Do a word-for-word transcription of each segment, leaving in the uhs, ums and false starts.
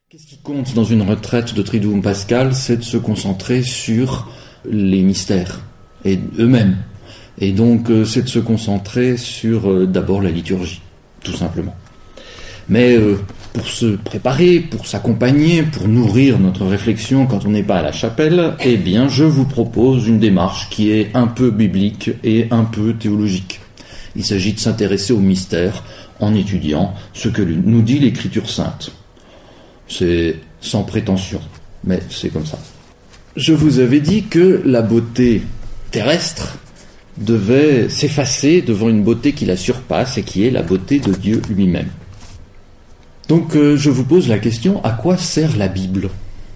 Qu'est-ce qui compte dans une retraite de Triduum Pascal? C'est de se concentrer sur les mystères, et eux-mêmes. Et donc, euh, c'est de se concentrer sur, euh, d'abord, la liturgie, tout simplement. Mais euh, pour se préparer, pour s'accompagner, pour nourrir notre réflexion quand on n'est pas à la chapelle, eh bien, je vous propose une démarche qui est un peu biblique et un peu théologique. Il s'agit de s'intéresser aux mystères en étudiant ce que nous dit l'Écriture sainte. C'est sans prétention, mais c'est comme ça. Je vous avais dit que la beauté terrestre devait s'effacer devant une beauté qui la surpasse et qui est la beauté de Dieu lui-même. Donc euh, je vous pose la question, à quoi sert la Bible ?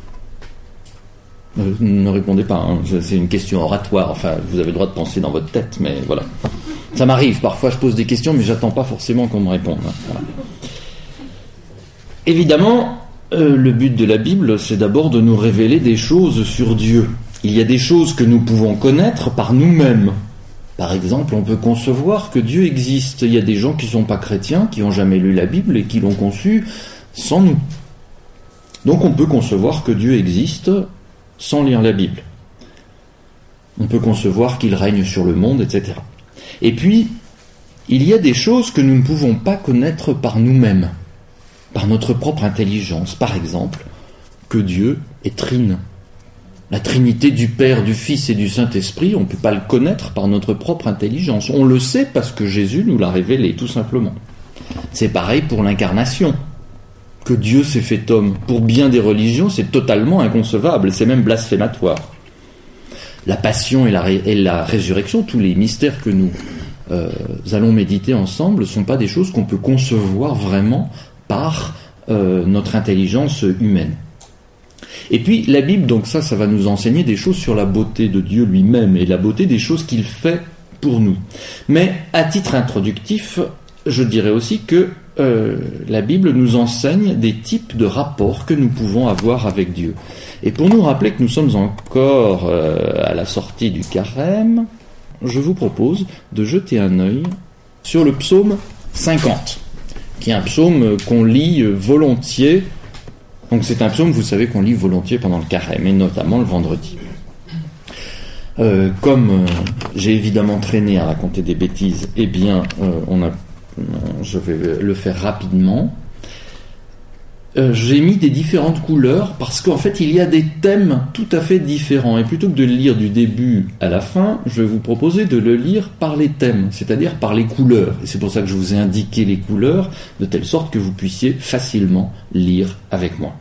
euh, Ne répondez pas, hein, c'est une question oratoire, enfin vous avez le droit de penser dans votre tête, mais voilà. Ça m'arrive, parfois je pose des questions, mais j'attends pas forcément qu'on me réponde. Hein, voilà. Évidemment, Euh, le but de la Bible, c'est d'abord de nous révéler des choses sur Dieu. Il y a des choses que nous pouvons connaître par nous-mêmes. Par exemple, on peut concevoir que Dieu existe. Il y a des gens qui ne sont pas chrétiens, qui n'ont jamais lu la Bible et qui l'ont conçue sans nous. Donc on peut concevoir que Dieu existe sans lire la Bible. On peut concevoir qu'il règne sur le monde, et cetera. Et puis, il y a des choses que nous ne pouvons pas connaître par nous-mêmes. Par notre propre intelligence, par exemple, que Dieu est trine. La trinité du Père, du Fils et du Saint-Esprit, on ne peut pas le connaître par notre propre intelligence. On le sait parce que Jésus nous l'a révélé, tout simplement. C'est pareil pour l'incarnation. Que Dieu s'est fait homme. Pour bien des religions, c'est totalement inconcevable, c'est même blasphématoire. La passion et la, ré- et la résurrection, tous les mystères que nous euh, allons méditer ensemble, ne sont pas des choses qu'on peut concevoir vraiment par euh, notre intelligence humaine. Et puis la Bible, donc ça, ça va nous enseigner des choses sur la beauté de Dieu lui-même et la beauté des choses qu'il fait pour nous. Mais à titre introductif, je dirais aussi que euh, la Bible nous enseigne des types de rapports que nous pouvons avoir avec Dieu. Et pour nous rappeler que nous sommes encore euh, à la sortie du carême, je vous propose de jeter un œil sur le psaume cinquante. Qui est un psaume qu'on lit volontiers. Donc c'est un psaume, vous savez, qu'on lit volontiers pendant le carême, et notamment le vendredi. Euh, comme euh, j'ai évidemment traîné à raconter des bêtises, eh bien, euh, on a, euh, je vais le faire rapidement. Euh, j'ai mis des différentes couleurs parce qu'en fait il y a des thèmes tout à fait différents, et plutôt que de le lire du début à la fin, je vais vous proposer de le lire par les thèmes, c'est-à-dire par les couleurs, et c'est pour ça que je vous ai indiqué les couleurs de telle sorte que vous puissiez facilement lire avec moi.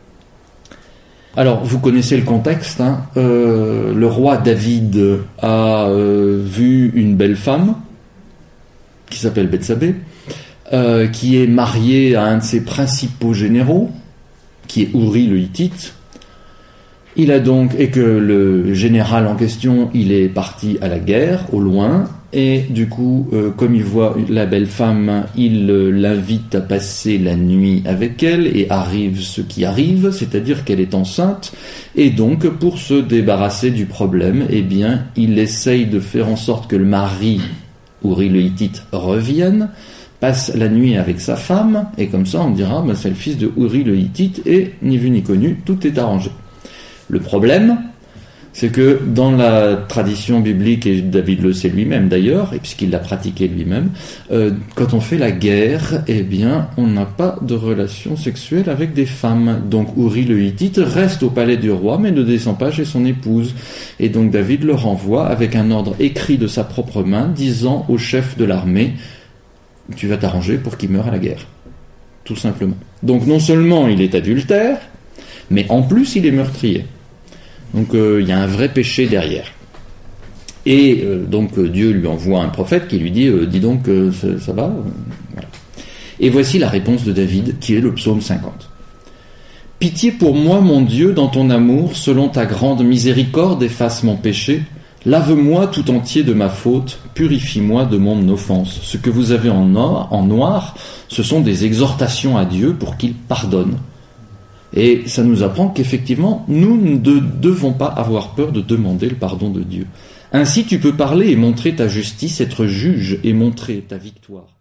Alors vous connaissez le contexte, hein, euh, le roi David a euh, vu une belle femme qui s'appelle Bethsabée, Euh, qui est marié à un de ses principaux généraux, qui est Uri le Hittite. Il a donc, et que le général en question, il est parti à la guerre, au loin, et du coup, euh, comme il voit la belle femme, il euh, l'invite à passer la nuit avec elle, et arrive ce qui arrive, c'est-à-dire qu'elle est enceinte, et donc, pour se débarrasser du problème, eh bien, il essaye de faire en sorte que le mari, Uri le Hittite, revienne, passe la nuit avec sa femme, et comme ça on dira bah, c'est le fils de Uri le Hittite, et ni vu ni connu, tout est arrangé. Le problème, c'est que dans la tradition biblique, et David le sait lui-même d'ailleurs, et puisqu'il l'a pratiqué lui-même, euh, quand on fait la guerre, eh bien on n'a pas de relation sexuelle avec des femmes. Donc Uri le Hittite reste au palais du roi, mais ne descend pas chez son épouse. Et donc David le renvoie avec un ordre écrit de sa propre main, disant au chef de l'armée: tu vas t'arranger pour qu'il meure à la guerre. Tout simplement. Donc non seulement il est adultère, mais en plus il est meurtrier. Donc euh, il y a un vrai péché derrière. Et euh, donc euh, Dieu lui envoie un prophète qui lui dit euh, « Dis donc, euh, ça, ça va ?» Voilà. Et voici la réponse de David, qui est le psaume cinquante. « Pitié pour moi, mon Dieu, dans ton amour, selon ta grande miséricorde, efface mon péché. Lave-moi tout entier de ma faute, purifie-moi de mon offense. Ce que vous avez en or, en noir, ce sont des exhortations à Dieu pour qu'il pardonne. » Et ça nous apprend qu'effectivement, nous ne devons pas avoir peur de demander le pardon de Dieu. Ainsi, tu peux parler et montrer ta justice, être juge et montrer ta victoire.